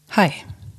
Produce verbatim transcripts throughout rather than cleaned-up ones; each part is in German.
Hi.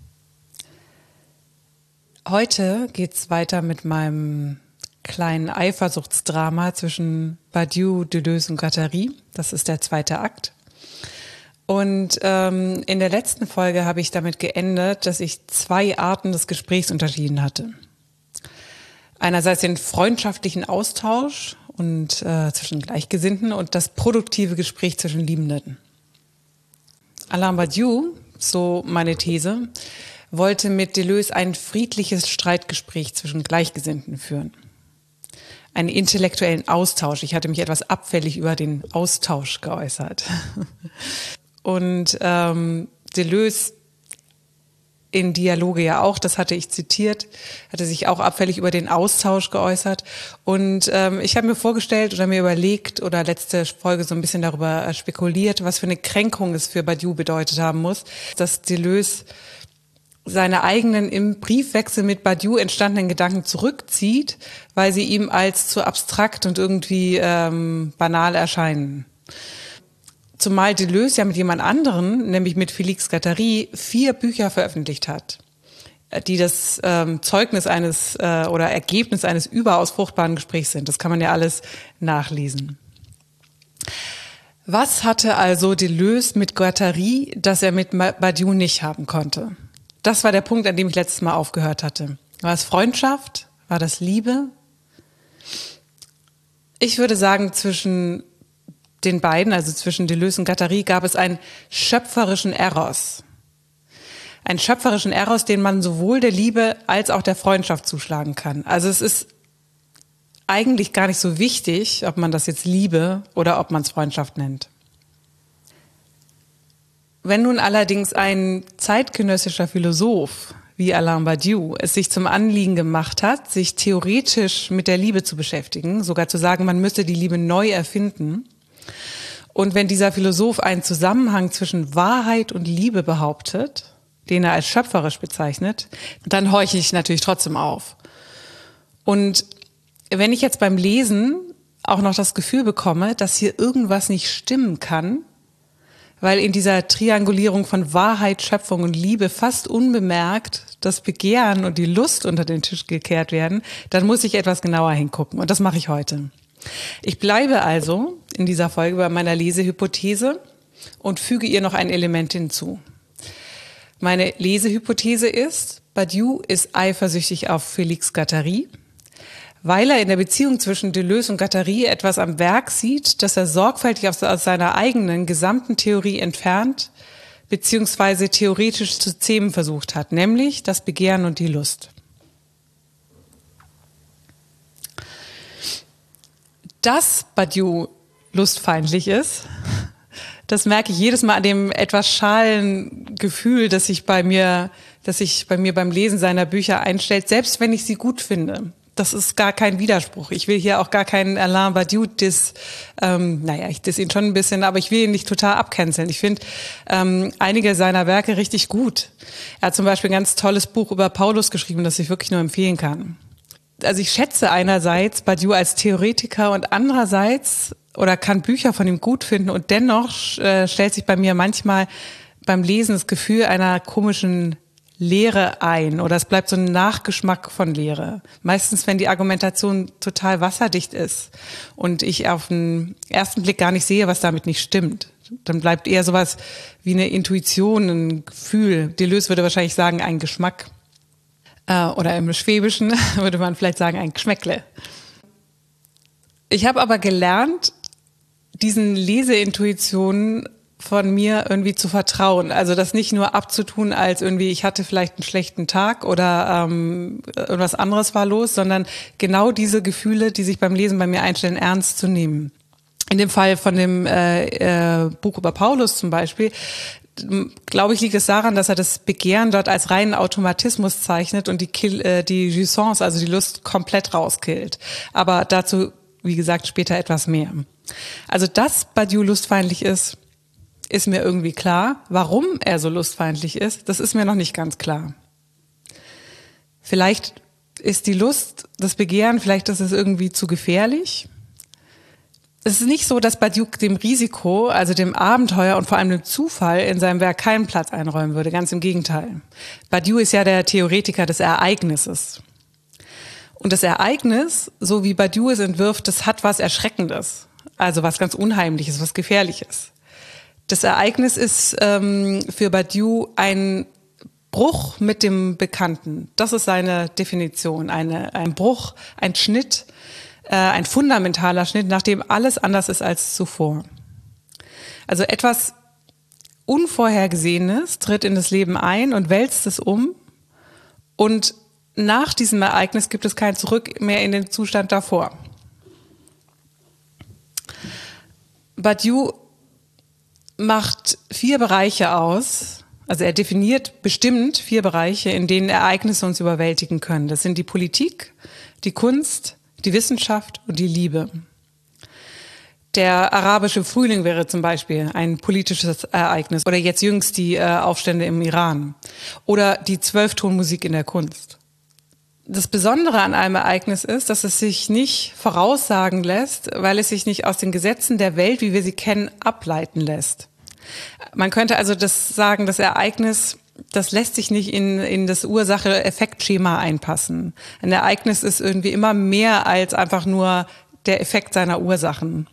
Heute geht's weiter mit meinem kleinen Eifersuchtsdrama zwischen Badiou, Deleuze und Guattari. Das ist der zweite Akt. Und ähm, in der letzten Folge habe ich damit geendet, dass ich zwei Arten des Gesprächs unterschieden hatte. Einerseits den freundschaftlichen Austausch und äh, zwischen Gleichgesinnten und das produktive Gespräch zwischen Liebenden. Alain Badiou, so meine These, wollte mit Deleuze ein friedliches Streitgespräch zwischen Gleichgesinnten führen. Einen intellektuellen Austausch. Ich hatte mich etwas abfällig über den Austausch geäußert. Und ähm, Deleuze in Dialoge ja auch, das hatte ich zitiert, hatte sich auch abfällig über den Austausch geäußert. Und ähm, ich habe mir vorgestellt oder mir überlegt oder letzte Folge so ein bisschen darüber spekuliert, was für eine Kränkung es für Badiou bedeutet haben muss, dass Deleuze seine eigenen im Briefwechsel mit Badiou entstandenen Gedanken zurückzieht, weil sie ihm als zu abstrakt und irgendwie ähm, banal erscheinen. Zumal Deleuze ja mit jemand anderen, nämlich mit Félix Guattari, vier Bücher veröffentlicht hat, die das ähm, Zeugnis eines äh, oder Ergebnis eines überaus fruchtbaren Gesprächs sind. Das kann man ja alles nachlesen. Was hatte also Deleuze mit Guattari, das er mit Badiou nicht haben konnte? Das war der Punkt, an dem ich letztes Mal aufgehört hatte. War es Freundschaft? War das Liebe? Ich würde sagen, zwischen den beiden, also zwischen Deleuze und Guattari, gab es einen schöpferischen Eros. Einen schöpferischen Eros, den man sowohl der Liebe als auch der Freundschaft zuschlagen kann. Also es ist eigentlich gar nicht so wichtig, ob man das jetzt Liebe oder ob man es Freundschaft nennt. Wenn nun allerdings ein zeitgenössischer Philosoph wie Alain Badiou es sich zum Anliegen gemacht hat, sich theoretisch mit der Liebe zu beschäftigen, sogar zu sagen, man müsste die Liebe neu erfinden, und wenn dieser Philosoph einen Zusammenhang zwischen Wahrheit und Liebe behauptet, den er als schöpferisch bezeichnet, dann horche ich natürlich trotzdem auf. Und wenn ich jetzt beim Lesen auch noch das Gefühl bekomme, dass hier irgendwas nicht stimmen kann, weil in dieser Triangulierung von Wahrheit, Schöpfung und Liebe fast unbemerkt das Begehren und die Lust unter den Tisch gekehrt werden, dann muss ich etwas genauer hingucken. Und das mache ich heute. Ich bleibe also in dieser Folge bei meiner Lesehypothese und füge ihr noch ein Element hinzu. Meine Lesehypothese ist, Badiou ist eifersüchtig auf Félix Guattari, weil er in der Beziehung zwischen Deleuze und Guattari etwas am Werk sieht, das er sorgfältig aus, aus seiner eigenen gesamten Theorie entfernt, beziehungsweise theoretisch zu zähmen versucht hat, nämlich das Begehren und die Lust. Dass Badiou lustfeindlich ist, das merke ich jedes Mal an dem etwas schalen Gefühl, das sich bei mir, das sich bei mir beim Lesen seiner Bücher einstellt, selbst wenn ich sie gut finde. Das ist gar kein Widerspruch. Ich will hier auch gar keinen Alain Badiou diss, ähm, naja, ich diss ihn schon ein bisschen, aber ich will ihn nicht total abcanceln. Ich finde ähm, einige seiner Werke richtig gut. Er hat zum Beispiel ein ganz tolles Buch über Paulus geschrieben, das ich wirklich nur empfehlen kann. Also ich schätze einerseits Badiou als Theoretiker und andererseits oder kann Bücher von ihm gut finden und dennoch äh, stellt sich bei mir manchmal beim Lesen das Gefühl einer komischen Leere ein oder es bleibt so ein Nachgeschmack von Leere. Meistens, wenn die Argumentation total wasserdicht ist und ich auf den ersten Blick gar nicht sehe, was damit nicht stimmt. Dann bleibt eher sowas wie eine Intuition, ein Gefühl. Deleuze würde wahrscheinlich sagen, ein Geschmack. Oder im Schwäbischen würde man vielleicht sagen, ein Geschmäckle. Ich habe aber gelernt, diesen Leseintuitionen von mir irgendwie zu vertrauen. Also das nicht nur abzutun als irgendwie, ich hatte vielleicht einen schlechten Tag oder ähm, irgendwas anderes war los, sondern genau diese Gefühle, die sich beim Lesen bei mir einstellen, ernst zu nehmen. In dem Fall von dem äh, äh, Buch über Paulus zum Beispiel, glaube ich, liegt es daran, dass er das Begehren dort als reinen Automatismus zeichnet und die, Kill, äh, die Jouissance, also die Lust, komplett rauskillt. Aber dazu, wie gesagt, später etwas mehr. Also, dass Badiou lustfeindlich ist, ist mir irgendwie klar. Warum er so lustfeindlich ist, das ist mir noch nicht ganz klar. Vielleicht ist die Lust, das Begehren, vielleicht ist es irgendwie zu gefährlich. Es ist nicht so, dass Badiou dem Risiko, also dem Abenteuer und vor allem dem Zufall in seinem Werk keinen Platz einräumen würde. Ganz im Gegenteil. Badiou ist ja der Theoretiker des Ereignisses. Und das Ereignis, so wie Badiou es entwirft, das hat was Erschreckendes. Also was ganz Unheimliches, was Gefährliches. Das Ereignis ist ähm, für Badiou ein Bruch mit dem Bekannten. Das ist seine Definition. Eine, ein Bruch, ein Schnitt, ein fundamentaler Schnitt, nachdem alles anders ist als zuvor. Also etwas Unvorhergesehenes tritt in das Leben ein und wälzt es um, und nach diesem Ereignis gibt es kein Zurück mehr in den Zustand davor. Badiou macht vier Bereiche aus, also er definiert bestimmt vier Bereiche, in denen Ereignisse uns überwältigen können. Das sind die Politik, die Kunst, die Wissenschaft und die Liebe. Der arabische Frühling wäre zum Beispiel ein politisches Ereignis. Oder jetzt jüngst die äh, Aufstände im Iran. Oder die Zwölftonmusik in der Kunst. Das Besondere an einem Ereignis ist, dass es sich nicht voraussagen lässt, weil es sich nicht aus den Gesetzen der Welt, wie wir sie kennen, ableiten lässt. Man könnte also das sagen, das Ereignis, das lässt sich nicht in, in das Ursache-Effekt-Schema einpassen. Ein Ereignis ist irgendwie immer mehr als einfach nur der Effekt seiner Ursachen.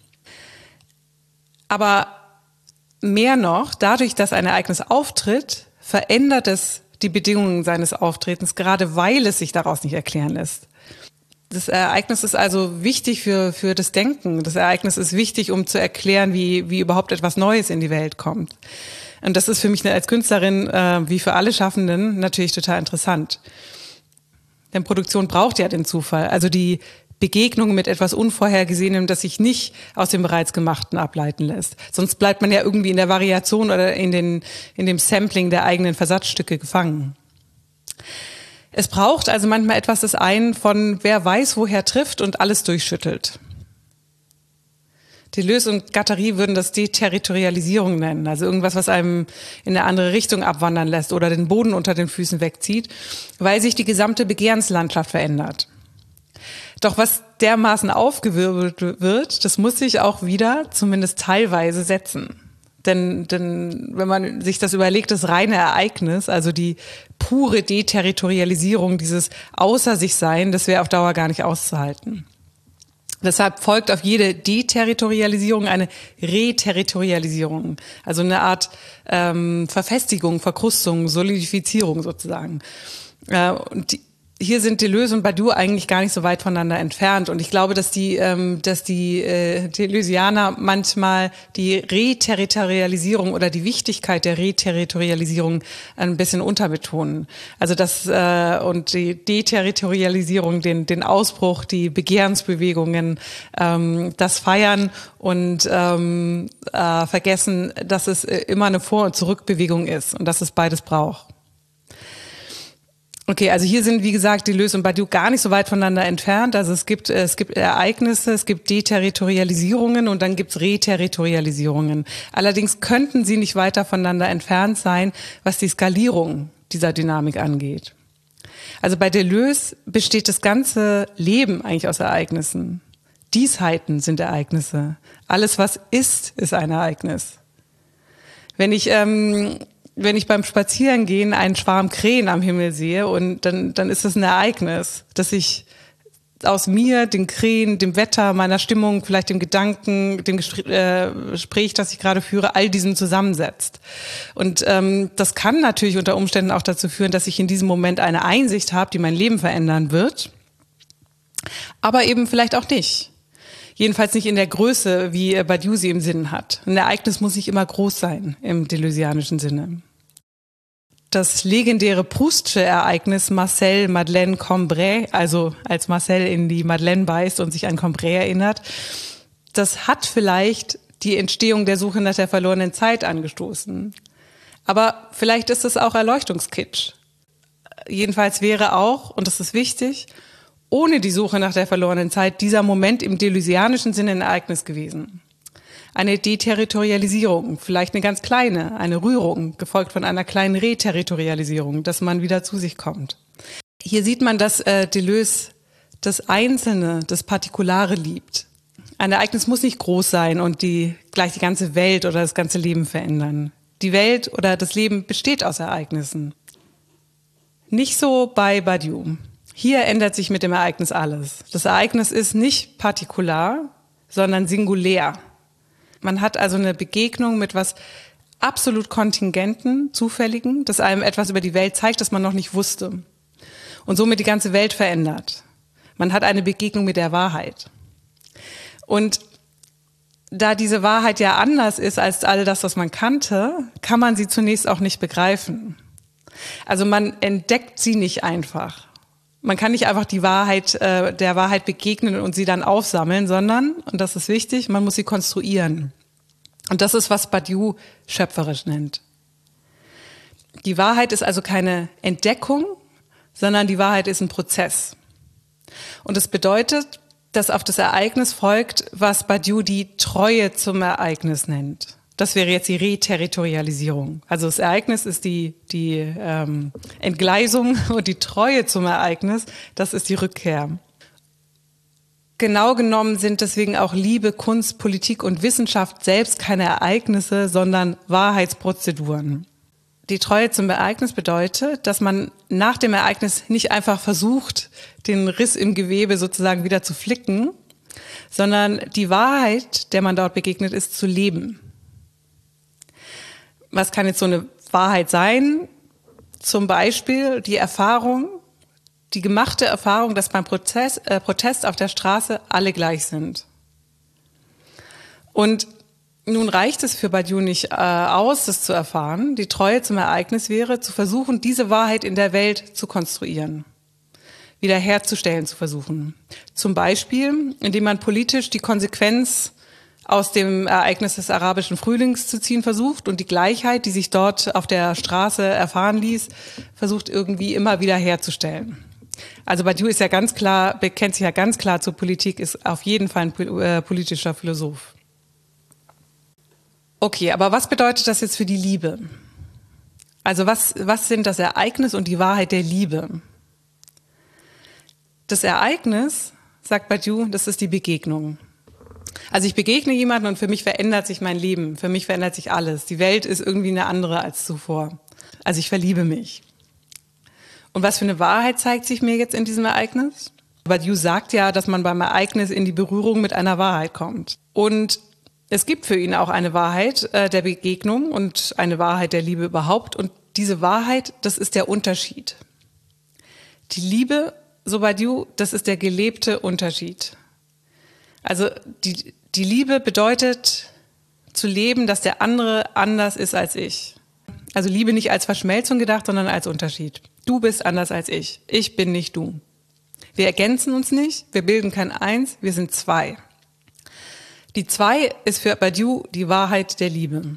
Aber mehr noch, dadurch, dass ein Ereignis auftritt, verändert es die Bedingungen seines Auftretens, gerade weil es sich daraus nicht erklären lässt. Das Ereignis ist also wichtig für, für das Denken. Das Ereignis ist wichtig, um zu erklären, wie, wie überhaupt etwas Neues in die Welt kommt. Und das ist für mich als Künstlerin, äh, wie für alle Schaffenden, natürlich total interessant. Denn Produktion braucht ja den Zufall, also die Begegnung mit etwas Unvorhergesehenem, das sich nicht aus dem bereits Gemachten ableiten lässt. Sonst bleibt man ja irgendwie in der Variation oder in, den, in dem Sampling der eigenen Versatzstücke gefangen. Es braucht also manchmal etwas, das einen von wer weiß woher trifft und alles durchschüttelt. Deleuze und Guattari würden das Deterritorialisierung nennen, also irgendwas, was einem in eine andere Richtung abwandern lässt oder den Boden unter den Füßen wegzieht, weil sich die gesamte Begehrenslandschaft verändert. Doch was dermaßen aufgewirbelt wird, das muss sich auch wieder, zumindest teilweise, setzen. Denn, denn wenn man sich das überlegt, das reine Ereignis, also die pure Deterritorialisierung, dieses Außer sich Sein, das wäre auf Dauer gar nicht auszuhalten. Deshalb folgt auf jede Deterritorialisierung eine Reterritorialisierung, also eine Art ähm, Verfestigung, Verkrustung, Solidifizierung sozusagen. Äh, und die, hier sind Deleuze und Badiou eigentlich gar nicht so weit voneinander entfernt. Und ich glaube, dass die, ähm, dass die äh, Deleuzianer manchmal die Reterritorialisierung oder die Wichtigkeit der Reterritorialisierung ein bisschen unterbetonen. Also das äh, und die Deterritorialisierung, den, den Ausbruch, die Begehrensbewegungen, ähm, das Feiern und ähm, äh, vergessen, dass es immer eine Vor- und Zurückbewegung ist und dass es beides braucht. Okay, also hier sind, wie gesagt, Deleuze und Badiou gar nicht so weit voneinander entfernt. Also es gibt, es gibt Ereignisse, es gibt Deterritorialisierungen und dann gibt's Reterritorialisierungen. Allerdings könnten sie nicht weiter voneinander entfernt sein, was die Skalierung dieser Dynamik angeht. Also bei Deleuze besteht das ganze Leben eigentlich aus Ereignissen. Diesheiten sind Ereignisse. Alles, was ist, ist ein Ereignis. Wenn ich... Ähm, Wenn ich beim Spazierengehen einen Schwarm Krähen am Himmel sehe, und dann, dann ist das ein Ereignis, dass ich aus mir, den Krähen, dem Wetter, meiner Stimmung, vielleicht dem Gedanken, dem Gespräch, das ich gerade führe, all diesem zusammensetzt. Und ähm, das kann natürlich unter Umständen auch dazu führen, dass ich in diesem Moment eine Einsicht habe, die mein Leben verändern wird, aber eben vielleicht auch nicht. Jedenfalls nicht in der Größe, wie Badiou sie im Sinn hat. Ein Ereignis muss nicht immer groß sein im deleuzianischen Sinne. Das legendäre Proustsche Ereignis Marcel Madeleine Cambrai, also als Marcel in die Madeleine beißt und sich an Cambrai erinnert, das hat vielleicht die Entstehung der Suche nach der verlorenen Zeit angestoßen. Aber vielleicht ist es auch Erleuchtungskitsch. Jedenfalls wäre auch, und das ist wichtig, ohne die Suche nach der verlorenen Zeit dieser Moment im deleuzianischen Sinne ein Ereignis gewesen. Eine Deterritorialisierung, vielleicht eine ganz kleine, eine Rührung, gefolgt von einer kleinen Reterritorialisierung, dass man wieder zu sich kommt. Hier sieht man, dass äh, Deleuze das Einzelne, das Partikulare liebt. Ein Ereignis muss nicht groß sein und die, gleich die ganze Welt oder das ganze Leben verändern. Die Welt oder das Leben besteht aus Ereignissen. Nicht so bei Badiou. Hier ändert sich mit dem Ereignis alles. Das Ereignis ist nicht partikular, sondern singulär. Man hat also eine Begegnung mit was absolut Kontingenten, Zufälligen, das einem etwas über die Welt zeigt, das man noch nicht wusste. Und somit die ganze Welt verändert. Man hat eine Begegnung mit der Wahrheit. Und da diese Wahrheit ja anders ist als all das, was man kannte, kann man sie zunächst auch nicht begreifen. Also man entdeckt sie nicht einfach. Man kann nicht einfach die Wahrheit, äh, der Wahrheit begegnen und sie dann aufsammeln, sondern, und das ist wichtig, man muss sie konstruieren. Und das ist, was Badiou schöpferisch nennt. Die Wahrheit ist also keine Entdeckung, sondern die Wahrheit ist ein Prozess. Und das bedeutet, dass auf das Ereignis folgt, was Badiou die Treue zum Ereignis nennt. Das wäre jetzt die Reterritorialisierung. Also das Ereignis ist die, die ähm, Entgleisung und die Treue zum Ereignis, das ist die Rückkehr. Genau genommen sind deswegen auch Liebe, Kunst, Politik und Wissenschaft selbst keine Ereignisse, sondern Wahrheitsprozeduren. Die Treue zum Ereignis bedeutet, dass man nach dem Ereignis nicht einfach versucht, den Riss im Gewebe sozusagen wieder zu flicken, sondern die Wahrheit, der man dort begegnet, ist zu leben. Was kann jetzt so eine Wahrheit sein? Zum Beispiel die Erfahrung, die gemachte Erfahrung, dass beim Prozess, äh, Protest auf der Straße alle gleich sind. Und nun reicht es für Badiou nicht äh, aus, das zu erfahren. Die Treue zum Ereignis wäre, zu versuchen, diese Wahrheit in der Welt zu konstruieren, wiederherzustellen zu versuchen. Zum Beispiel, indem man politisch die Konsequenz aus dem Ereignis des arabischen Frühlings zu ziehen versucht und die Gleichheit, die sich dort auf der Straße erfahren ließ, versucht irgendwie immer wieder herzustellen. Also Badiou ist ja ganz klar, bekennt sich ja ganz klar zur Politik, ist auf jeden Fall ein äh, politischer Philosoph. Okay, aber was bedeutet das jetzt für die Liebe? Also was, was sind das Ereignis und die Wahrheit der Liebe? Das Ereignis, sagt Badiou, das ist die Begegnung. Also ich begegne jemanden und für mich verändert sich mein Leben, für mich verändert sich alles. Die Welt ist irgendwie eine andere als zuvor. Also ich verliebe mich. Und was für eine Wahrheit zeigt sich mir jetzt in diesem Ereignis? Badiou sagt ja, dass man beim Ereignis in die Berührung mit einer Wahrheit kommt. Und es gibt für ihn auch eine Wahrheit äh, der Begegnung und eine Wahrheit der Liebe überhaupt. Und diese Wahrheit, das ist der Unterschied. Die Liebe, so Badiou, das ist der gelebte Unterschied. Also die, die Liebe bedeutet zu leben, dass der andere anders ist als ich. Also Liebe nicht als Verschmelzung gedacht, sondern als Unterschied. Du bist anders als ich. Ich bin nicht du. Wir ergänzen uns nicht, wir bilden kein Eins, wir sind zwei. Die Zwei ist für Badiou die Wahrheit der Liebe.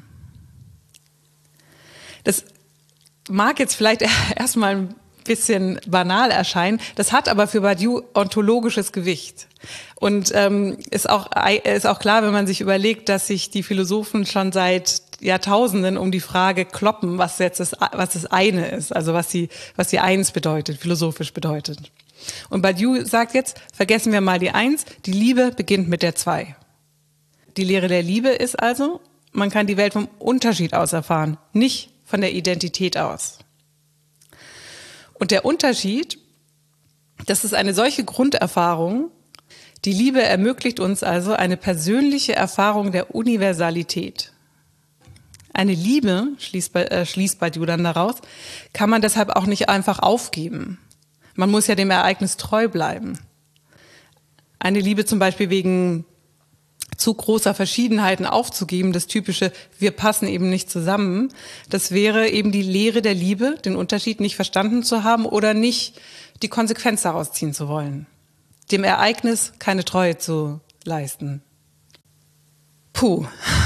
Das mag jetzt vielleicht erstmal ein bisschen banal erscheinen, das hat aber für Badiou ontologisches Gewicht. Und ähm, ist auch, ist auch klar, wenn man sich überlegt, dass sich die Philosophen schon seit Jahrtausenden um die Frage kloppen, was jetzt das, was das eine ist, also was die, was die Eins bedeutet, philosophisch bedeutet. Und Badiou sagt jetzt, vergessen wir mal die Eins, die Liebe beginnt mit der Zwei. Die Lehre der Liebe ist also, man kann die Welt vom Unterschied aus erfahren, nicht von der Identität aus. Und der Unterschied, das ist eine solche Grunderfahrung, die Liebe ermöglicht uns also eine persönliche Erfahrung der Universalität. Eine Liebe, schließt, äh, schließt Badiou dann daraus, kann man deshalb auch nicht einfach aufgeben. Man muss ja dem Ereignis treu bleiben. Eine Liebe zum Beispiel wegen zu großer Verschiedenheiten aufzugeben, das typische, wir passen eben nicht zusammen, das wäre eben die Lehre der Liebe, den Unterschied nicht verstanden zu haben oder nicht die Konsequenz daraus ziehen zu wollen. Dem Ereignis keine Treue zu leisten. Puh.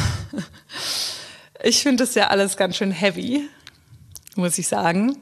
Ich finde das ja alles ganz schön heavy, muss ich sagen.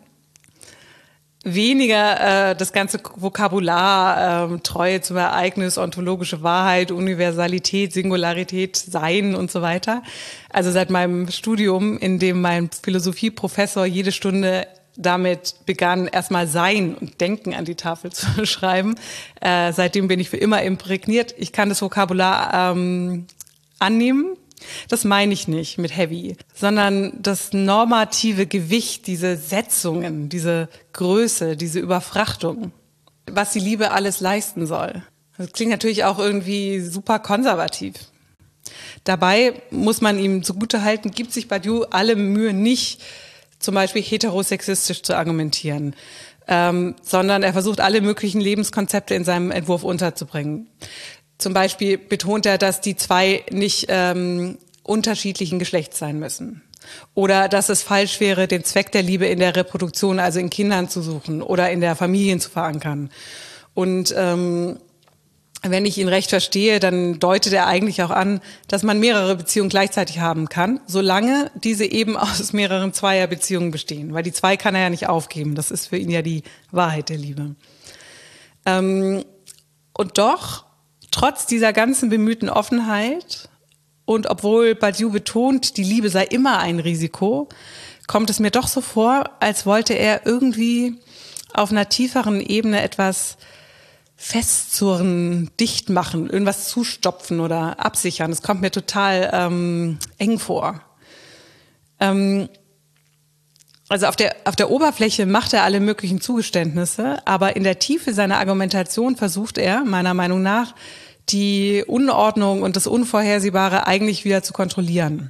Weniger äh, das ganze Vokabular, äh, Treue zum Ereignis, ontologische Wahrheit, Universalität, Singularität, Sein und so weiter. Also seit meinem Studium, in dem mein Philosophieprofessor jede Stunde damit begann, erstmal Sein und Denken an die Tafel zu schreiben. Äh, seitdem bin ich für immer imprägniert. Ich kann das Vokabular ähm, annehmen. Das meine ich nicht mit heavy, sondern das normative Gewicht, diese Setzungen, diese Größe, diese Überfrachtung, was die Liebe alles leisten soll. Das klingt natürlich auch irgendwie super konservativ. Dabei muss man ihm zugutehalten, gibt sich Badiou alle Mühe nicht, zum Beispiel heterosexistisch zu argumentieren, ähm, sondern er versucht, alle möglichen Lebenskonzepte in seinem Entwurf unterzubringen. Zum Beispiel betont er, dass die zwei nicht ähm, unterschiedlichen Geschlechts sein müssen. Oder dass es falsch wäre, den Zweck der Liebe in der Reproduktion, also in Kindern zu suchen oder in der Familie zu verankern. Und ähm, wenn ich ihn recht verstehe, dann deutet er eigentlich auch an, dass man mehrere Beziehungen gleichzeitig haben kann, solange diese eben aus mehreren Zweierbeziehungen bestehen. Weil die zwei kann er ja nicht aufgeben. Das ist für ihn ja die Wahrheit der Liebe. Ähm, und doch, trotz dieser ganzen bemühten Offenheit und obwohl Badiou betont, die Liebe sei immer ein Risiko, kommt es mir doch so vor, als wollte er irgendwie auf einer tieferen Ebene etwas festzurren, dicht machen, irgendwas zustopfen oder absichern. Das kommt mir total ähm, eng vor. Ähm, also auf der, auf der Oberfläche macht er alle möglichen Zugeständnisse, aber in der Tiefe seiner Argumentation versucht er, meiner Meinung nach, die Unordnung und das Unvorhersehbare eigentlich wieder zu kontrollieren.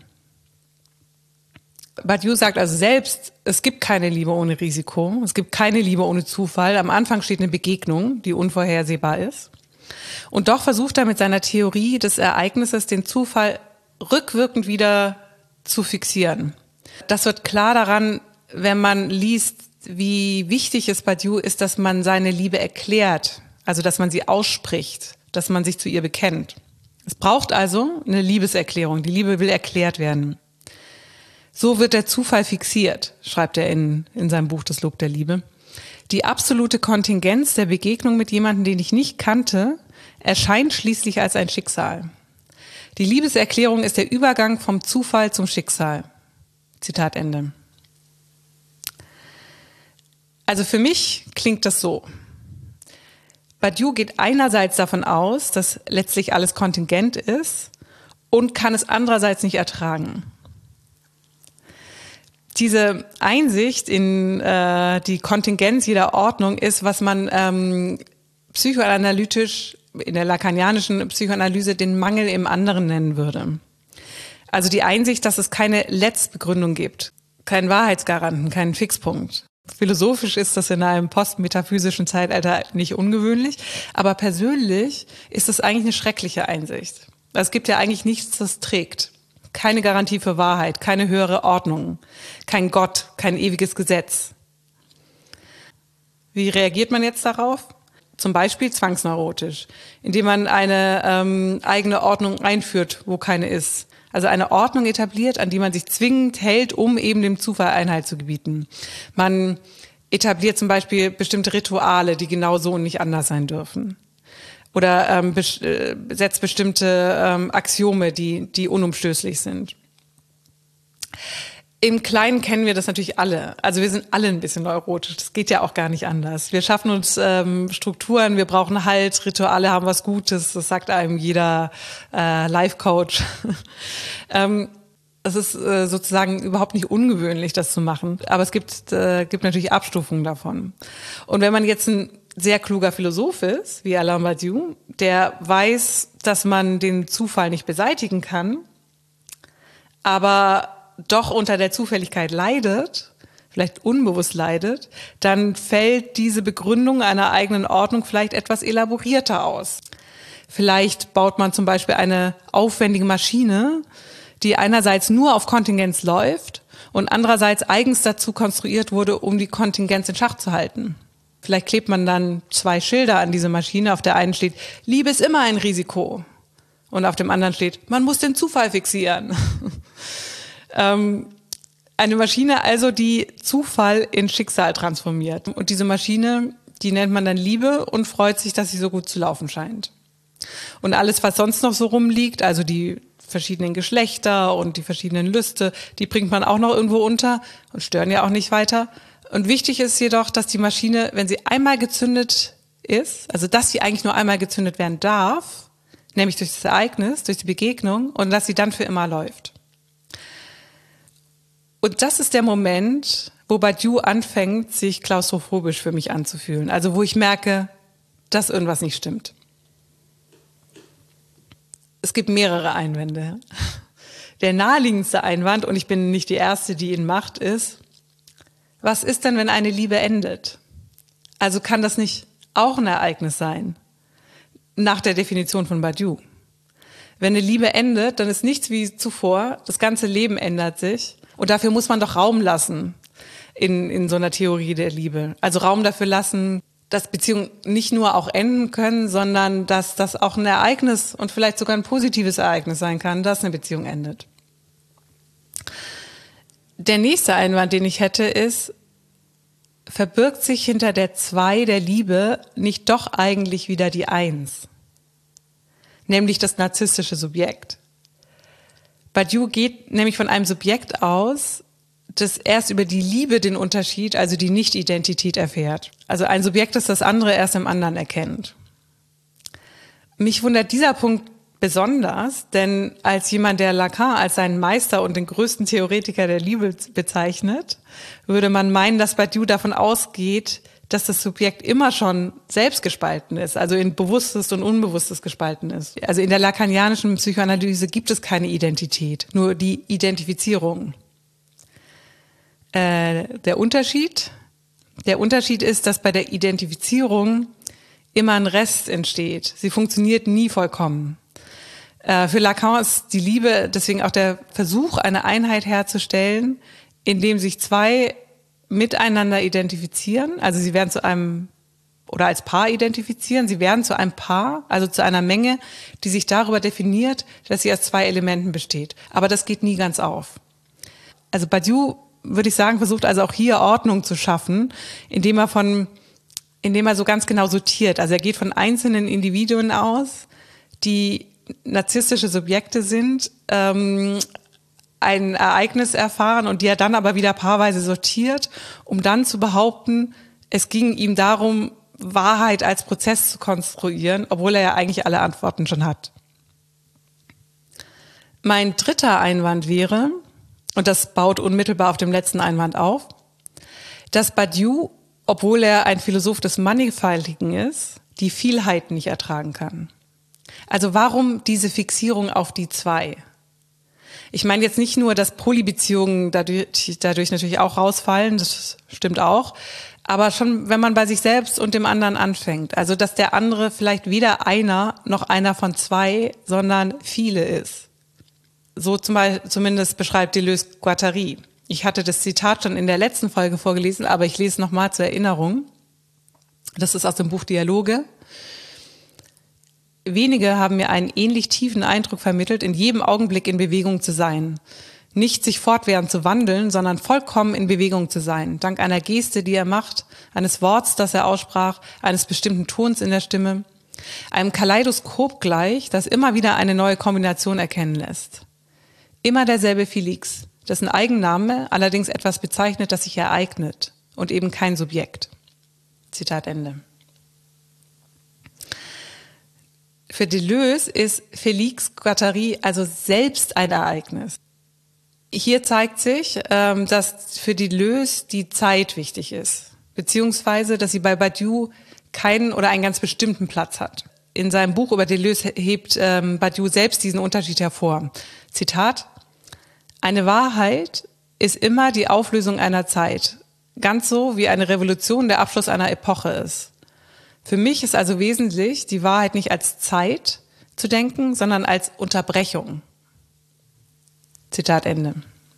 Badiou sagt also selbst, es gibt keine Liebe ohne Risiko, es gibt keine Liebe ohne Zufall. Am Anfang steht eine Begegnung, die unvorhersehbar ist. Und doch versucht er mit seiner Theorie des Ereignisses den Zufall rückwirkend wieder zu fixieren. Das wird klar daran, wenn man liest, wie wichtig es Badiou ist, dass man seine Liebe erklärt, also dass man sie ausspricht, dass man sich zu ihr bekennt. Es braucht also eine Liebeserklärung. Die Liebe will erklärt werden. So wird der Zufall fixiert, schreibt er in, in seinem Buch Das Lob der Liebe. Die absolute Kontingenz der Begegnung mit jemandem, den ich nicht kannte, erscheint schließlich als ein Schicksal. Die Liebeserklärung ist der Übergang vom Zufall zum Schicksal. Zitat Ende. Also für mich klingt das so. Badiou geht einerseits davon aus, dass letztlich alles kontingent ist und kann es andererseits nicht ertragen. Diese Einsicht in äh, die Kontingenz jeder Ordnung ist, was man ähm, psychoanalytisch in der lacanianischen Psychoanalyse den Mangel im anderen nennen würde. Also die Einsicht, dass es keine Letztbegründung gibt, keinen Wahrheitsgaranten, keinen Fixpunkt. Philosophisch ist das in einem postmetaphysischen Zeitalter nicht ungewöhnlich, aber persönlich ist es eigentlich eine schreckliche Einsicht. Es gibt ja eigentlich nichts, das trägt. Keine Garantie für Wahrheit, keine höhere Ordnung, kein Gott, kein ewiges Gesetz. Wie reagiert man jetzt darauf? Zum Beispiel zwangsneurotisch, indem man eine ähm, eigene Ordnung einführt, wo keine ist. Also eine Ordnung etabliert, an die man sich zwingend hält, um eben dem Zufall Einhalt zu gebieten. Man etabliert zum Beispiel bestimmte Rituale, die genau so und nicht anders sein dürfen. Oder ähm, bes- äh, setzt bestimmte ähm, Axiome, die, die unumstößlich sind. Im Kleinen kennen wir das natürlich alle. Also wir sind alle ein bisschen neurotisch. Das geht ja auch gar nicht anders. Wir schaffen uns ähm, Strukturen, wir brauchen Halt, Rituale haben was Gutes. Das sagt einem jeder äh, Life-Coach. ähm, es ist äh, sozusagen überhaupt nicht ungewöhnlich, das zu machen. Aber es gibt, äh, gibt natürlich Abstufungen davon. Und wenn man jetzt ein sehr kluger Philosoph ist, wie Alain Badiou, der weiß, dass man den Zufall nicht beseitigen kann, aber doch unter der Zufälligkeit leidet, vielleicht unbewusst leidet, dann fällt diese Begründung einer eigenen Ordnung vielleicht etwas elaborierter aus. Vielleicht baut man zum Beispiel eine aufwendige Maschine, die einerseits nur auf Kontingenz läuft und andererseits eigens dazu konstruiert wurde, um die Kontingenz in Schach zu halten. Vielleicht klebt man dann zwei Schilder an diese Maschine. Auf der einen steht, Liebe ist immer ein Risiko. Und auf dem anderen steht, man muss den Zufall fixieren. ähm, eine Maschine also, die Zufall in Schicksal transformiert. Und diese Maschine, die nennt man dann Liebe und freut sich, dass sie so gut zu laufen scheint. Und alles, was sonst noch so rumliegt, also die verschiedenen Geschlechter und die verschiedenen Lüste, die bringt man auch noch irgendwo unter und stören ja auch nicht weiter. Und wichtig ist jedoch, dass die Maschine, wenn sie einmal gezündet ist, also dass sie eigentlich nur einmal gezündet werden darf, nämlich durch das Ereignis, durch die Begegnung, und dass sie dann für immer läuft. Und das ist der Moment, wo Badiou anfängt, sich klaustrophobisch für mich anzufühlen. Also wo ich merke, dass irgendwas nicht stimmt. Es gibt mehrere Einwände. Der naheliegendste Einwand, und ich bin nicht die Erste, die ihn macht, ist, was ist denn, wenn eine Liebe endet? Also kann das nicht auch ein Ereignis sein? Nach der Definition von Badiou. Wenn eine Liebe endet, dann ist nichts wie zuvor, das ganze Leben ändert sich und dafür muss man doch Raum lassen in, in so einer Theorie der Liebe. Also Raum dafür lassen, dass Beziehungen nicht nur auch enden können, sondern dass das auch ein Ereignis und vielleicht sogar ein positives Ereignis sein kann, dass eine Beziehung endet. Der nächste Einwand, den ich hätte, ist, verbirgt sich hinter der Zwei der Liebe nicht doch eigentlich wieder die Eins? Nämlich das narzisstische Subjekt. Badiou geht nämlich von einem Subjekt aus, das erst über die Liebe den Unterschied, also die Nicht-Identität erfährt. Also ein Subjekt, das das andere erst im anderen erkennt. Mich wundert dieser Punkt besonders, denn als jemand, der Lacan als seinen Meister und den größten Theoretiker der Liebe bezeichnet, würde man meinen, dass Badiou davon ausgeht, dass das Subjekt immer schon selbst gespalten ist, also in Bewusstes und Unbewusstes gespalten ist. Also in der lacanianischen Psychoanalyse gibt es keine Identität, nur die Identifizierung. Äh, der Unterschied, der Unterschied ist, dass bei der Identifizierung immer ein Rest entsteht. Sie funktioniert nie vollkommen. Äh, für Lacan ist die Liebe deswegen auch der Versuch, eine Einheit herzustellen, in dem sich zwei miteinander identifizieren, also sie werden zu einem, oder als Paar identifizieren, sie werden zu einem Paar, also zu einer Menge, die sich darüber definiert, dass sie aus zwei Elementen besteht. Aber das geht nie ganz auf. Also Badiou, würde ich sagen, versucht also auch hier Ordnung zu schaffen, indem er von, indem er so ganz genau sortiert. Also er geht von einzelnen Individuen aus, die narzisstische Subjekte sind, ähm, ein Ereignis erfahren und die er dann aber wieder paarweise sortiert, um dann zu behaupten, es ging ihm darum, Wahrheit als Prozess zu konstruieren, obwohl er ja eigentlich alle Antworten schon hat. Mein dritter Einwand wäre, und das baut unmittelbar auf dem letzten Einwand auf, dass Badiou, obwohl er ein Philosoph des Mannigfaltigen ist, die Vielheit nicht ertragen kann. Also warum diese Fixierung auf die Zwei? Ich meine jetzt nicht nur, dass Polybeziehungen dadurch, dadurch natürlich auch rausfallen, das stimmt auch, aber schon, wenn man bei sich selbst und dem anderen anfängt. Also, dass der andere vielleicht weder einer noch einer von zwei, sondern viele ist. So zum Beispiel, zumindest beschreibt Deleuze-Guattari. Ich hatte das Zitat schon in der letzten Folge vorgelesen, aber ich lese nochmal zur Erinnerung. Das ist aus dem Buch Dialoge. Wenige haben mir einen ähnlich tiefen Eindruck vermittelt, in jedem Augenblick in Bewegung zu sein. Nicht sich fortwährend zu wandeln, sondern vollkommen in Bewegung zu sein. Dank einer Geste, die er macht, eines Worts, das er aussprach, eines bestimmten Tons in der Stimme. Einem Kaleidoskop gleich, das immer wieder eine neue Kombination erkennen lässt. Immer derselbe Felix, dessen Eigenname allerdings etwas bezeichnet, das sich ereignet und eben kein Subjekt. Zitat Ende. Für Deleuze ist Félix Guattari also selbst ein Ereignis. Hier zeigt sich, dass für Deleuze die Zeit wichtig ist, beziehungsweise, dass sie bei Badiou keinen oder einen ganz bestimmten Platz hat. In seinem Buch über Deleuze hebt Badiou selbst diesen Unterschied hervor. Zitat: Eine Wahrheit ist immer die Auflösung einer Zeit, ganz so wie eine Revolution der Abschluss einer Epoche ist. Für mich ist also wesentlich, die Wahrheit nicht als Zeit zu denken, sondern als Unterbrechung. Zitat Ende.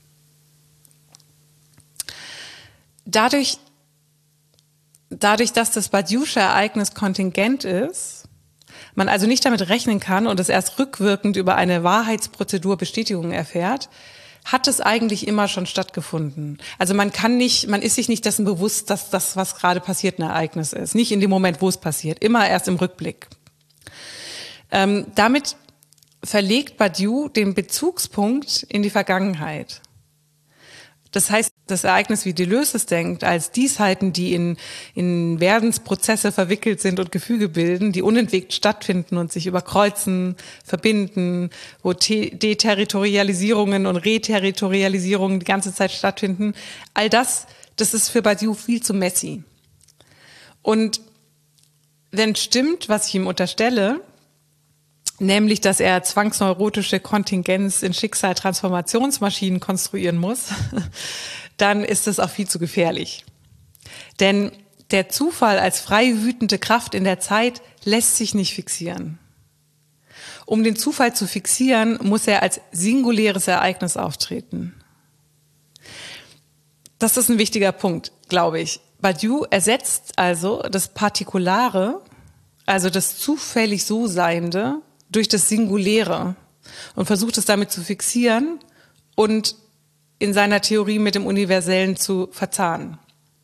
Dadurch, dadurch, dass das Badiou'sche Ereignis kontingent ist, man also nicht damit rechnen kann und es erst rückwirkend über eine Wahrheitsprozedur Bestätigung erfährt, hat es eigentlich immer schon stattgefunden. Also man kann nicht, man ist sich nicht dessen bewusst, dass das, was gerade passiert, ein Ereignis ist. Nicht in dem Moment, wo es passiert, immer erst im Rückblick. Ähm, damit verlegt Badiou den Bezugspunkt in die Vergangenheit. Das heißt, das Ereignis, wie Deleuze es denkt, als Diesheiten, die in, in Werdensprozesse verwickelt sind und Gefüge bilden, die unentwegt stattfinden und sich überkreuzen, verbinden, wo Te- Deterritorialisierungen und Reterritorialisierungen die ganze Zeit stattfinden. All das, das ist für Badiou viel zu messy. Und wenn stimmt, was ich ihm unterstelle, nämlich, dass er zwangsneurotische Kontingenz in Schicksal-Transformationsmaschinen konstruieren muss, dann ist das auch viel zu gefährlich. Denn der Zufall als frei wütende Kraft in der Zeit lässt sich nicht fixieren. Um den Zufall zu fixieren, muss er als singuläres Ereignis auftreten. Das ist ein wichtiger Punkt, glaube ich. Badiou ersetzt also das Partikulare, also das zufällig So-Seiende, durch das Singuläre und versucht es damit zu fixieren und in seiner Theorie mit dem Universellen zu verzahnen.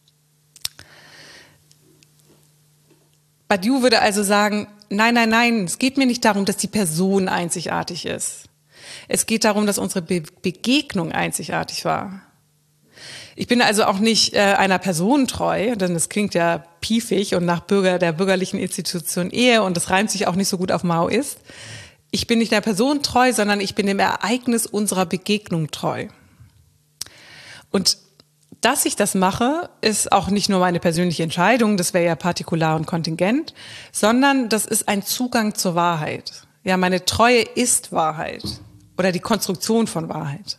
Badiou würde also sagen, nein, nein, nein, es geht mir nicht darum, dass die Person einzigartig ist. Es geht darum, dass unsere Be- Begegnung einzigartig war. Ich bin also auch nicht äh, einer Person treu, denn das klingt ja piefig und nach Bürger der bürgerlichen Institution Ehe und das reimt sich auch nicht so gut auf Maoist. Ich bin nicht der Person treu, sondern ich bin dem Ereignis unserer Begegnung treu. Und dass ich das mache, ist auch nicht nur meine persönliche Entscheidung, das wäre ja partikular und kontingent, sondern das ist ein Zugang zur Wahrheit. Ja, meine Treue ist Wahrheit oder die Konstruktion von Wahrheit.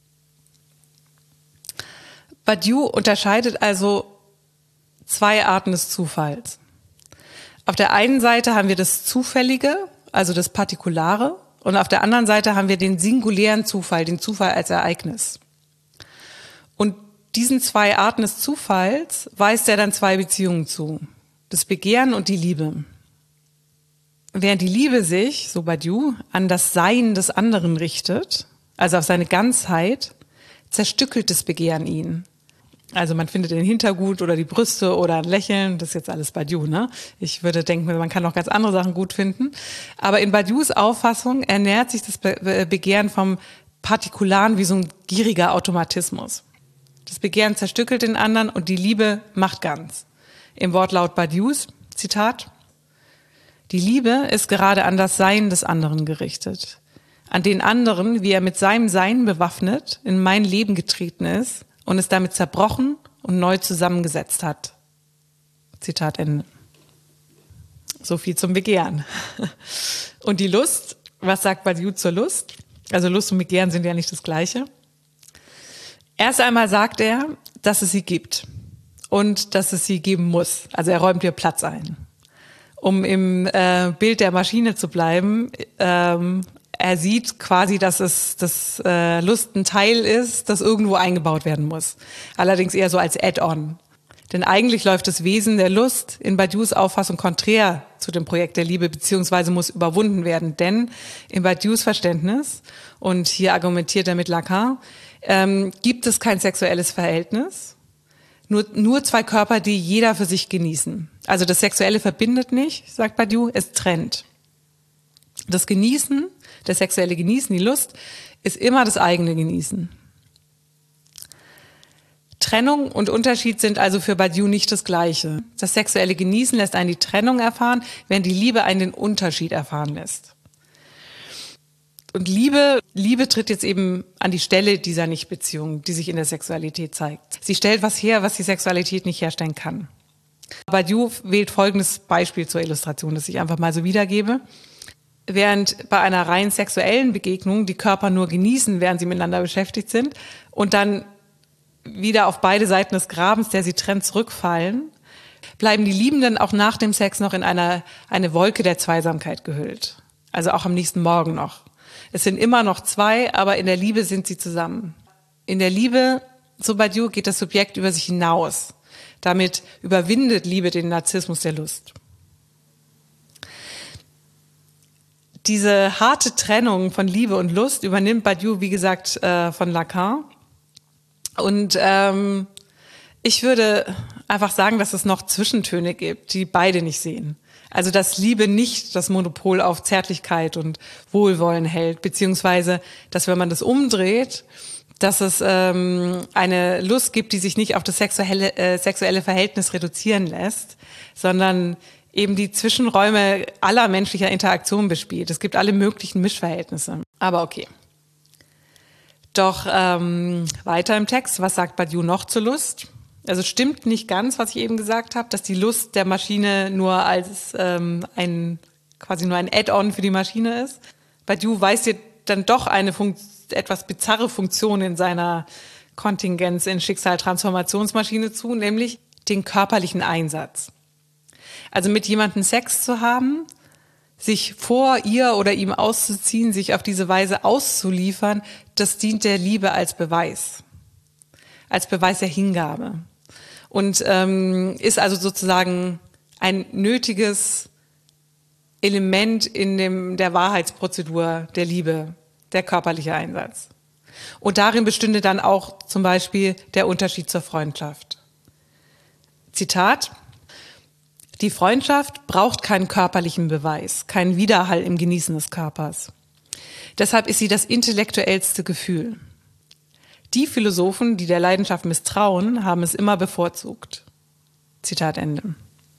Badiou unterscheidet also zwei Arten des Zufalls. Auf der einen Seite haben wir das Zufällige, also das Partikulare, und auf der anderen Seite haben wir den singulären Zufall, den Zufall als Ereignis. Und diesen zwei Arten des Zufalls weist er dann zwei Beziehungen zu, das Begehren und die Liebe. Während die Liebe sich, so Badiou, an das Sein des anderen richtet, also auf seine Ganzheit, zerstückelt das Begehren ihn. Also man findet den Hintergut oder die Brüste oder ein Lächeln, das ist jetzt alles Badiou, ne? Ich würde denken, man kann auch ganz andere Sachen gut finden. Aber in Badious Auffassung ernährt sich das Be- Begehren vom Partikularen wie so ein gieriger Automatismus. Das Begehren zerstückelt den anderen und die Liebe macht ganz. Im Wortlaut Badious, Zitat, die Liebe ist gerade an das Sein des anderen gerichtet. An den anderen, wie er mit seinem Sein bewaffnet in mein Leben getreten ist und es damit zerbrochen und neu zusammengesetzt hat. Zitat Ende. So viel zum Begehren. Und die Lust, was sagt Badiou zur Lust? Also Lust und Begehren sind ja nicht das Gleiche. Erst einmal sagt er, dass es sie gibt und dass es sie geben muss. Also er räumt ihr Platz ein. Um im äh, Bild der Maschine zu bleiben, ähm, er sieht quasi, dass es das äh, Lust ein Teil ist, das irgendwo eingebaut werden muss. Allerdings eher so als Add-on. Denn eigentlich läuft das Wesen der Lust in Badious Auffassung konträr zu dem Projekt der Liebe, beziehungsweise muss überwunden werden. Denn in Badious Verständnis, und hier argumentiert er mit Lacan, ähm, gibt es kein sexuelles Verhältnis, nur, nur zwei Körper, die jeder für sich genießen. Also das Sexuelle verbindet nicht, sagt Badiou, es trennt. Das Genießen, das sexuelle Genießen, die Lust, ist immer das eigene Genießen. Trennung und Unterschied sind also für Badiou nicht das Gleiche. Das sexuelle Genießen lässt einen die Trennung erfahren, während die Liebe einen den Unterschied erfahren lässt. Und Liebe, Liebe tritt jetzt eben an die Stelle dieser Nichtbeziehung, die sich in der Sexualität zeigt. Sie stellt was her, was die Sexualität nicht herstellen kann. Badiou wählt folgendes Beispiel zur Illustration, das ich einfach mal so wiedergebe. Während bei einer rein sexuellen Begegnung die Körper nur genießen, während sie miteinander beschäftigt sind und dann wieder auf beide Seiten des Grabens, der sie trennt, zurückfallen, bleiben die Liebenden auch nach dem Sex noch in einer eine Wolke der Zweisamkeit gehüllt. Also auch am nächsten Morgen noch. Es sind immer noch zwei, aber in der Liebe sind sie zusammen. In der Liebe, so Badiou, geht das Subjekt über sich hinaus. Damit überwindet Liebe den Narzissmus der Lust. Diese harte Trennung von Liebe und Lust übernimmt Badiou, wie gesagt, äh, von Lacan. Und ähm, ich würde einfach sagen, dass es noch Zwischentöne gibt, die beide nicht sehen. Also dass Liebe nicht das Monopol auf Zärtlichkeit und Wohlwollen hält, beziehungsweise, dass wenn man das umdreht, dass es ähm, eine Lust gibt, die sich nicht auf das sexuelle, äh, sexuelle Verhältnis reduzieren lässt, sondern eben die Zwischenräume aller menschlicher Interaktion bespielt. Es gibt alle möglichen Mischverhältnisse. Aber okay. Doch ähm, weiter im Text, was sagt Badiou noch zur Lust? Also stimmt nicht ganz, was ich eben gesagt habe, dass die Lust der Maschine nur als ähm, ein quasi nur ein Add-on für die Maschine ist. Badiou weist ihr dann doch eine Funktion, etwas bizarre Funktion in seiner Kontingenz in Schicksal-Transformationsmaschine zu, nämlich den körperlichen Einsatz. Also mit jemandem Sex zu haben, sich vor ihr oder ihm auszuziehen, sich auf diese Weise auszuliefern, das dient der Liebe als Beweis, als Beweis der Hingabe und ähm, ist also sozusagen ein nötiges Element in dem der Wahrheitsprozedur der Liebe, der körperliche Einsatz. Und darin bestünde dann auch zum Beispiel der Unterschied zur Freundschaft. Zitat: Die Freundschaft braucht keinen körperlichen Beweis, keinen Widerhall im Genießen des Körpers. Deshalb ist sie das intellektuellste Gefühl. Die Philosophen, die der Leidenschaft misstrauen, haben es immer bevorzugt. Zitat Ende.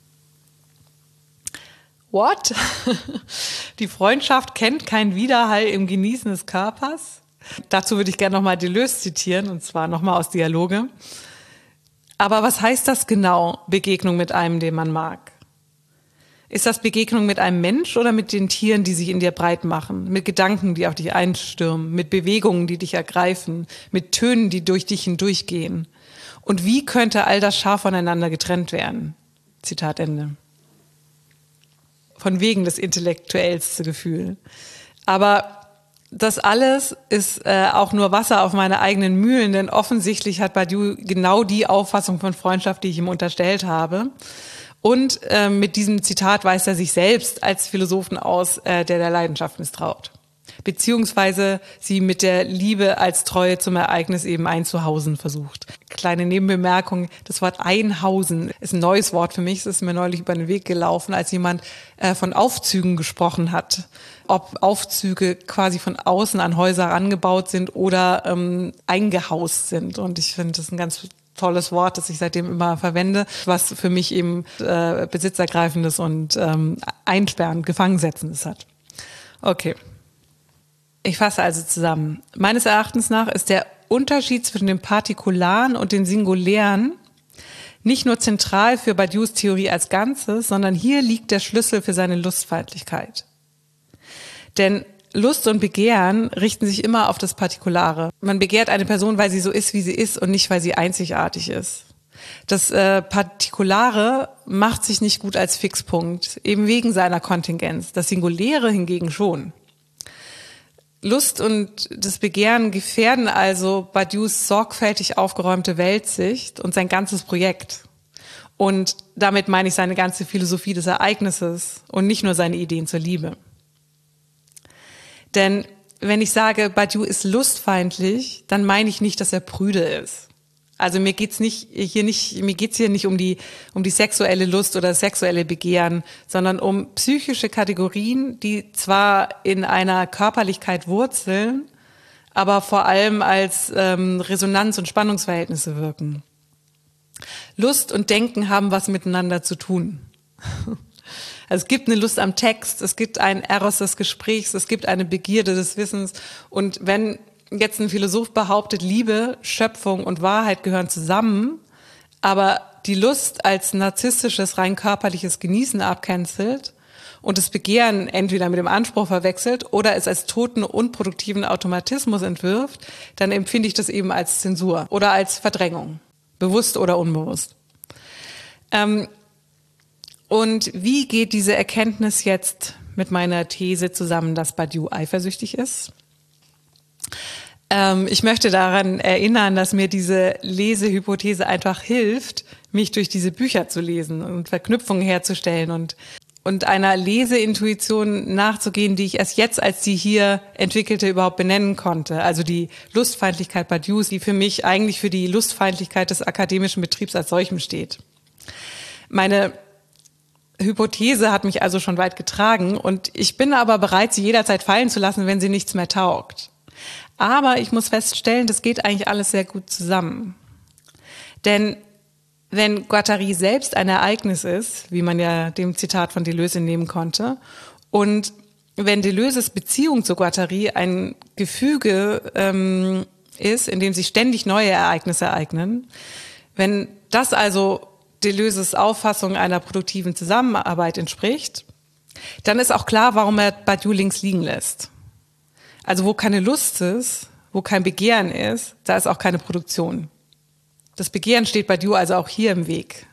What? Die Freundschaft kennt keinen Widerhall im Genießen des Körpers? Dazu würde ich gerne nochmal Deleuze zitieren, und zwar nochmal aus Dialoge. Aber was heißt das genau, Begegnung mit einem, den man mag? Ist das Begegnung mit einem Mensch oder mit den Tieren, die sich in dir breit machen? Mit Gedanken, die auf dich einstürmen? Mit Bewegungen, die dich ergreifen? Mit Tönen, die durch dich hindurchgehen? Und wie könnte all das scharf voneinander getrennt werden? Zitat Ende. Von wegen das intellektuellste Gefühl. Aber das alles ist äh, auch nur Wasser auf meine eigenen Mühlen, denn offensichtlich hat Badiou genau die Auffassung von Freundschaft, die ich ihm unterstellt habe. Und äh, mit diesem Zitat weist er sich selbst als Philosophen aus, äh, der der Leidenschaft misstraut. Beziehungsweise sie mit der Liebe als Treue zum Ereignis eben einzuhausen versucht. Kleine Nebenbemerkung, das Wort einhausen ist ein neues Wort für mich. Es ist mir neulich über den Weg gelaufen, als jemand äh, von Aufzügen gesprochen hat. Ob Aufzüge quasi von außen an Häuser angebaut sind oder ähm, eingehaust sind. Und ich finde, das ist ein ganz tolles Wort, das ich seitdem immer verwende, was für mich eben äh, besitzergreifendes und ähm, einsperrend, gefangensetzendes hat. Okay. Ich fasse also zusammen. Meines Erachtens nach ist der Unterschied zwischen dem Partikularen und dem Singulären nicht nur zentral für Badious Theorie als Ganzes, sondern hier liegt der Schlüssel für seine Lustfeindlichkeit. Denn Lust und Begehren richten sich immer auf das Partikulare. Man begehrt eine Person, weil sie so ist, wie sie ist und nicht, weil sie einzigartig ist. Das äh, Partikulare macht sich nicht gut als Fixpunkt, eben wegen seiner Kontingenz. Das Singuläre hingegen schon. Lust und das Begehren gefährden also Badious sorgfältig aufgeräumte Weltsicht und sein ganzes Projekt. Und damit meine ich seine ganze Philosophie des Ereignisses und nicht nur seine Ideen zur Liebe. Denn wenn ich sage, Badiou ist lustfeindlich, dann meine ich nicht, dass er prüde ist. Also mir geht's nicht hier nicht mir geht's hier nicht um die um die sexuelle Lust oder sexuelle Begehren, sondern um psychische Kategorien, die zwar in einer Körperlichkeit wurzeln, aber vor allem als ähm, Resonanz- und Spannungsverhältnisse wirken. Lust und Denken haben was miteinander zu tun. Also es gibt eine Lust am Text, es gibt einen Eros des Gesprächs, es gibt eine Begierde des Wissens. Und wenn jetzt ein Philosoph behauptet, Liebe, Schöpfung und Wahrheit gehören zusammen, aber die Lust als narzisstisches, rein körperliches Genießen abcancelt und das Begehren entweder mit dem Anspruch verwechselt oder es als toten, unproduktiven Automatismus entwirft, dann empfinde ich das eben als Zensur oder als Verdrängung, bewusst oder unbewusst. Ähm, und wie geht diese Erkenntnis jetzt mit meiner These zusammen, dass Badiou eifersüchtig ist? Ähm, ich möchte daran erinnern, dass mir diese Lesehypothese einfach hilft, mich durch diese Bücher zu lesen und Verknüpfungen herzustellen und, und einer Leseintuition nachzugehen, die ich erst jetzt als die hier entwickelte überhaupt benennen konnte. Also die Lustfeindlichkeit Badious, die für mich eigentlich für die Lustfeindlichkeit des akademischen Betriebs als solchem steht. Meine Hypothese hat mich also schon weit getragen und ich bin aber bereit, sie jederzeit fallen zu lassen, wenn sie nichts mehr taugt. Aber ich muss feststellen, das geht eigentlich alles sehr gut zusammen. Denn wenn Guattari selbst ein Ereignis ist, wie man ja dem Zitat von Deleuze entnehmen konnte, und wenn Deleuses Beziehung zu Guattari ein Gefüge ähm, ist, in dem sich ständig neue Ereignisse ereignen, wenn das also Deleuses Auffassung einer produktiven Zusammenarbeit entspricht, dann ist auch klar, warum er Badiou links liegen lässt. Also wo keine Lust ist, wo kein Begehren ist, da ist auch keine Produktion. Das Begehren steht Badiou also auch hier im Weg.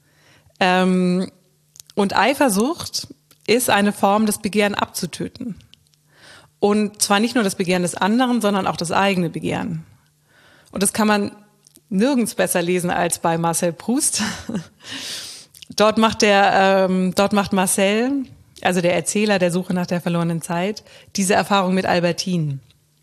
Ähm, und Eifersucht ist eine Form, das Begehren abzutöten. Und zwar nicht nur das Begehren des anderen, sondern auch das eigene Begehren. Und das kann man nirgends besser lesen als bei Marcel Proust. Dort macht der, ähm, dort macht Marcel, also der Erzähler der Suche nach der verlorenen Zeit, diese Erfahrung mit Albertine.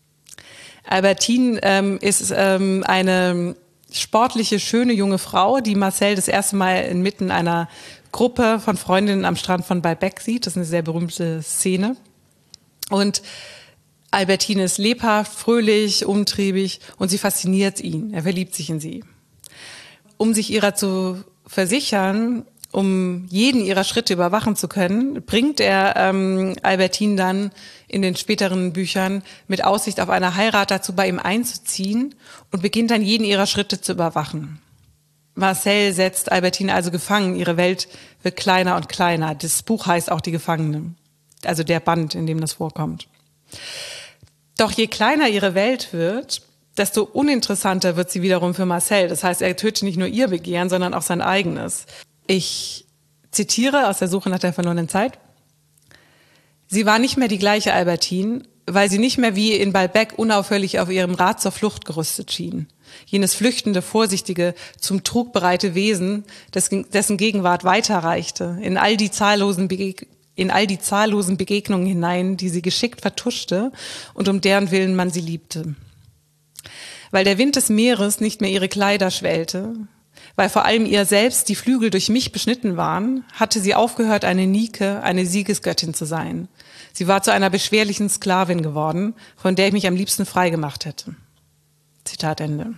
Albertine ähm, ist ähm, eine sportliche, schöne junge Frau, die Marcel das erste Mal inmitten einer Gruppe von Freundinnen am Strand von Baalbek sieht. Das ist eine sehr berühmte Szene. Und Albertine ist lebhaft, fröhlich, umtriebig und sie fasziniert ihn. Er verliebt sich in sie. Um sich ihrer zu versichern, um jeden ihrer Schritte überwachen zu können, bringt er ähm, Albertine dann in den späteren Büchern mit Aussicht auf eine Heirat dazu, bei ihm einzuziehen und beginnt dann jeden ihrer Schritte zu überwachen. Marcel setzt Albertine also gefangen, ihre Welt wird kleiner und kleiner. Das Buch heißt auch Die Gefangene, also der Band, in dem das vorkommt. Doch je kleiner ihre Welt wird, desto uninteressanter wird sie wiederum für Marcel. Das heißt, er tötet nicht nur ihr Begehren, sondern auch sein eigenes. Ich zitiere aus der Suche nach der verlorenen Zeit. Sie war nicht mehr die gleiche Albertine, weil sie nicht mehr wie in Baalbek unaufhörlich auf ihrem Rad zur Flucht gerüstet schien. Jenes flüchtende, vorsichtige, zum Trug bereite Wesen, dessen Gegenwart weiterreichte, in all die zahllosen Begeg- in all die zahllosen Begegnungen hinein, die sie geschickt vertuschte und um deren Willen man sie liebte. Weil der Wind des Meeres nicht mehr ihre Kleider schwellte, weil vor allem ihr selbst die Flügel durch mich beschnitten waren, hatte sie aufgehört, eine Nike, eine Siegesgöttin zu sein. Sie war zu einer beschwerlichen Sklavin geworden, von der ich mich am liebsten frei gemacht hätte. Zitat Ende.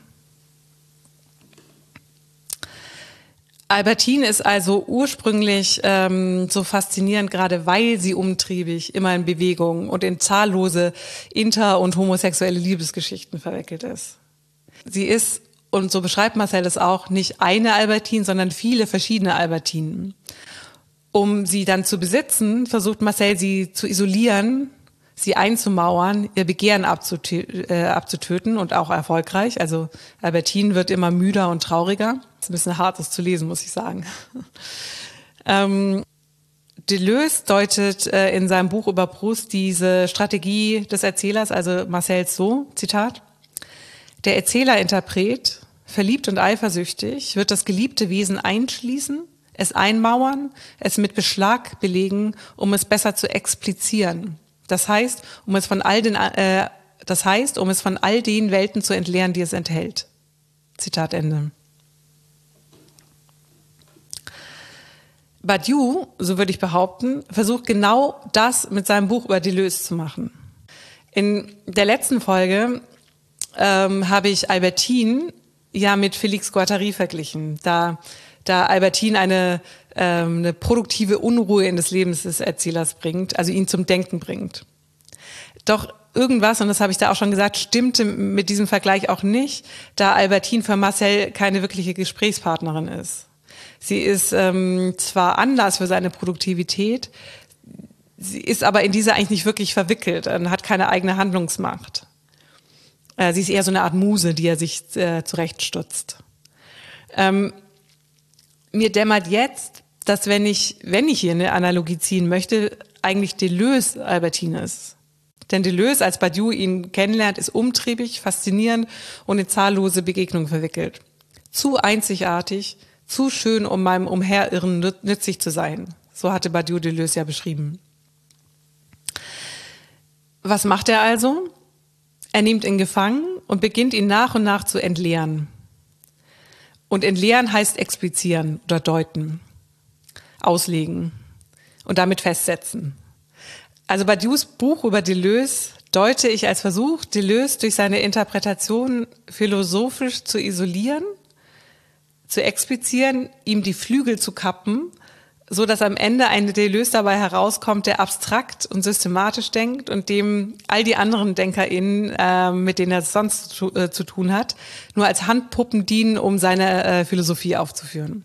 Albertine ist also ursprünglich ähm, so faszinierend, gerade weil sie umtriebig, immer in Bewegung und in zahllose inter- und homosexuelle Liebesgeschichten verwickelt ist. Sie ist, und so beschreibt Marcel es auch, nicht eine Albertine, sondern viele verschiedene Albertinen. Um sie dann zu besitzen, versucht Marcel, sie zu isolieren, sie einzumauern, ihr Begehren abzutö- äh, abzutöten und auch erfolgreich. Also Albertine wird immer müder und trauriger. Das ist ein bisschen hart, das zu lesen, muss ich sagen. ähm, Deleuze deutet äh, in seinem Buch über Proust diese Strategie des Erzählers, also Marcels, so, Zitat: Der Erzähler-Interpret, verliebt und eifersüchtig, wird das geliebte Wesen einschließen, es einmauern, es mit Beschlag belegen, um es besser zu explizieren. Das heißt, um es von all den, äh, das heißt, um es von all den Welten zu entleeren, die es enthält. Zitat Ende. Badiou, so würde ich behaupten, versucht genau das mit seinem Buch über Deleuze zu machen. In der letzten Folge ähm, habe ich Albertine ja mit Félix Guattari verglichen, da, da Albertine eine, ähm, eine produktive Unruhe in das Leben des Erzählers bringt, also ihn zum Denken bringt. Doch irgendwas, und das habe ich da auch schon gesagt, stimmte mit diesem Vergleich auch nicht, da Albertine für Marcel keine wirkliche Gesprächspartnerin ist. Sie ist ähm, zwar Anlass für seine Produktivität, sie ist aber in diese eigentlich nicht wirklich verwickelt und hat keine eigene Handlungsmacht. Äh, sie ist eher so eine Art Muse, die er sich äh, zurechtstutzt. Ähm, mir dämmert jetzt, dass wenn ich, wenn ich hier eine Analogie ziehen möchte, eigentlich Deleuze Albertine ist. Denn Deleuze, als Badiou ihn kennenlernt, ist umtriebig, faszinierend und in zahllose Begegnungen verwickelt. Zu einzigartig, zu schön, um meinem Umherirren nützlich zu sein. So hatte Badiou Deleuze ja beschrieben. Was macht er also? Er nimmt ihn gefangen und beginnt ihn nach und nach zu entleeren. Und entleeren heißt explizieren oder deuten, auslegen und damit festsetzen. Also Badious Buch über Deleuze, deute ich als Versuch, Deleuze durch seine Interpretation philosophisch zu isolieren, zu explizieren, ihm die Flügel zu kappen, so dass am Ende ein Deleuze dabei herauskommt, der abstrakt und systematisch denkt und dem all die anderen DenkerInnen, äh, mit denen er sonst zu, äh, zu tun hat, nur als Handpuppen dienen, um seine äh, Philosophie aufzuführen.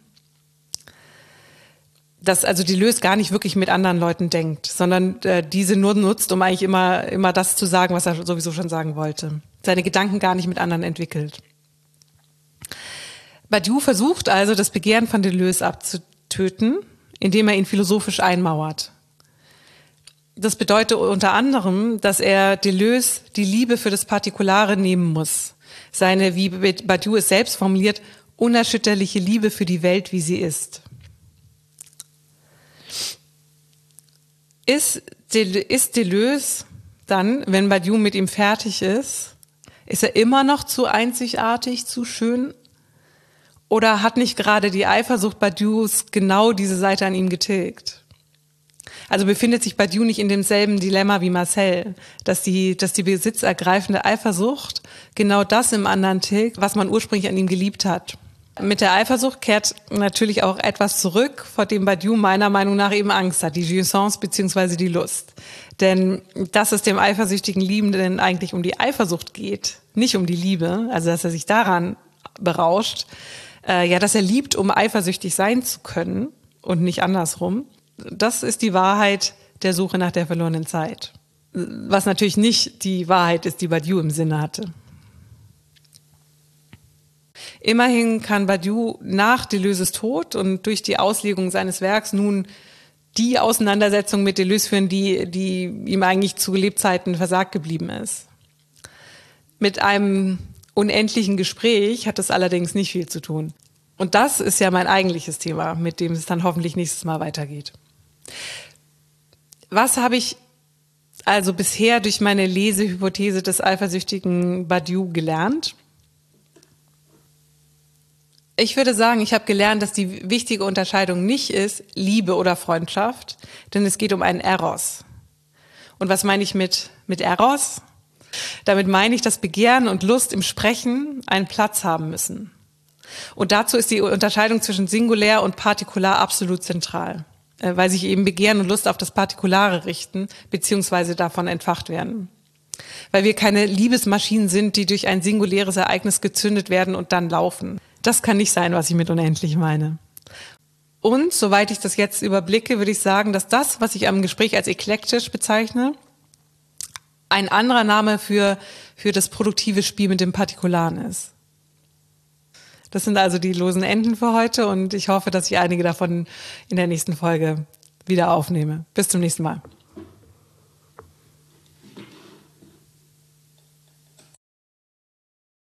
Dass also Deleuze gar nicht wirklich mit anderen Leuten denkt, sondern äh, diese nur nutzt, um eigentlich immer, immer das zu sagen, was er sowieso schon sagen wollte. Seine Gedanken gar nicht mit anderen entwickelt. Badiou versucht also, das Begehren von Deleuze abzutöten, indem er ihn philosophisch einmauert. Das bedeutet unter anderem, dass er Deleuze die Liebe für das Partikulare nehmen muss. Seine, wie Badiou es selbst formuliert, unerschütterliche Liebe für die Welt, wie sie ist. Ist, ist Deleuze dann, wenn Badiou mit ihm fertig ist, ist er immer noch zu einzigartig, zu schön? Oder hat nicht gerade die Eifersucht Badious genau diese Seite an ihm getilgt? Also befindet sich Badiou nicht in demselben Dilemma wie Marcel, dass die, dass die besitzergreifende Eifersucht genau das im anderen tilgt, was man ursprünglich an ihm geliebt hat. Mit der Eifersucht kehrt natürlich auch etwas zurück, vor dem Badiou meiner Meinung nach eben Angst hat, die Jouissance bzw. die Lust. Denn dass es dem eifersüchtigen Liebenden eigentlich um die Eifersucht geht, nicht um die Liebe, also dass er sich daran berauscht, äh, ja, dass er liebt, um eifersüchtig sein zu können und nicht andersrum. Das ist die Wahrheit der Suche nach der verlorenen Zeit. Was natürlich nicht die Wahrheit ist, die Badiou im Sinne hatte. Immerhin kann Badiou nach Deleuses Tod und durch die Auslegung seines Werks nun die Auseinandersetzung mit Deleuze führen, die, die ihm eigentlich zu Lebzeiten versagt geblieben ist. Mit einem unendlichen Gespräch hat es allerdings nicht viel zu tun. Und das ist ja mein eigentliches Thema, mit dem es dann hoffentlich nächstes Mal weitergeht. Was habe ich also bisher durch meine Lesehypothese des eifersüchtigen Badiou gelernt? Ich würde sagen, ich habe gelernt, dass die wichtige Unterscheidung nicht ist Liebe oder Freundschaft, denn es geht um einen Eros. Und was meine ich mit, mit Eros? Damit meine ich, dass Begehren und Lust im Sprechen einen Platz haben müssen. Und dazu ist die Unterscheidung zwischen Singulär und Partikular absolut zentral, weil sich eben Begehren und Lust auf das Partikulare richten, beziehungsweise davon entfacht werden. Weil wir keine Liebesmaschinen sind, die durch ein singuläres Ereignis gezündet werden und dann laufen. Das kann nicht sein, was ich mit unendlich meine. Und soweit ich das jetzt überblicke, würde ich sagen, dass das, was ich am Gespräch als eklektisch bezeichne, ein anderer Name für, für das produktive Spiel mit dem Partikularen ist. Das sind also die losen Enden für heute und ich hoffe, dass ich einige davon in der nächsten Folge wieder aufnehme. Bis zum nächsten Mal.